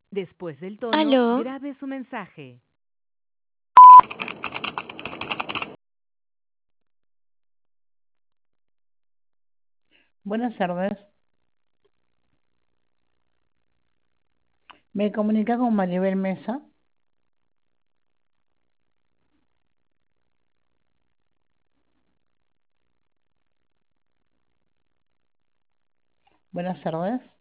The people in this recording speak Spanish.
Después del tono, Aló, grabe su mensaje. Buenas tardes. ¿Me comunica con Maribel Mesa? Buenas tardes.